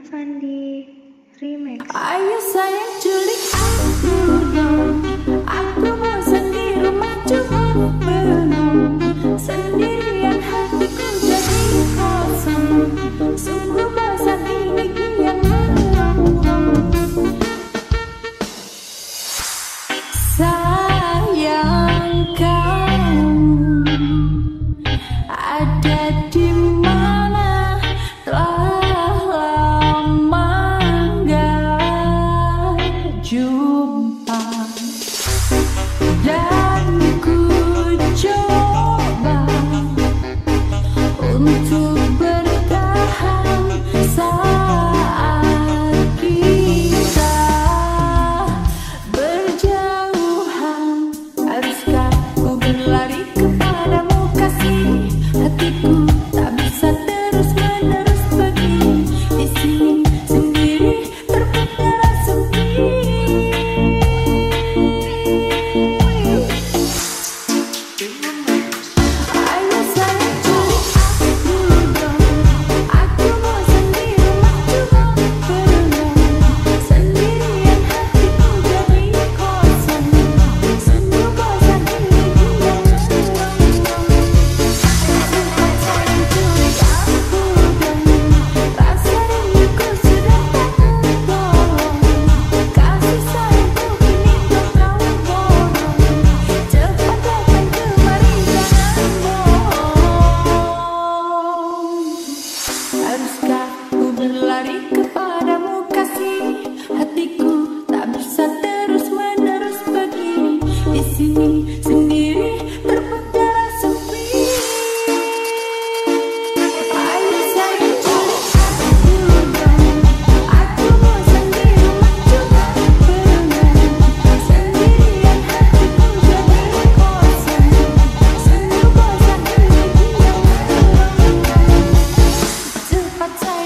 Sandi Remix. Ayo sayang culik aku dong. Aku bosan di rumah cuma bengong. Sendirian hatiku jadi kosong. Sungguh bosan ini kian melongo. Sayang kamu ada di mana? Telah lama gak jumpa, dan ku coba untuk bertahan saat kita berjauhan. Haruskah ku berlari kepadamu kasih? Hatiku tak bisa terus-menerus begini. Di sini sendiri terpedara sepi. Ayo sayang culik aku dong. Aku bosan di rumah cuma bengong. Sendirian hatiku jadi kosong. Sungguh bosan ini kian melongo. Sayang culik aku dong. Rasa rinduku sudah tak tertolong. Kasih sayangku kini telah bohong. Cepat datang kemari, jangan bohong. Haruskah ku berlari kepadamu kasih? Hatiku tak bisa terus-menerus begini. Di sini sendiri terpedara sepi. Ayo sayang culik aku dong. Aku bosan di rumah cuma bengong. Sendirian hatiku jadi kosong. Sungguh bosan ini kian melongo. Cepat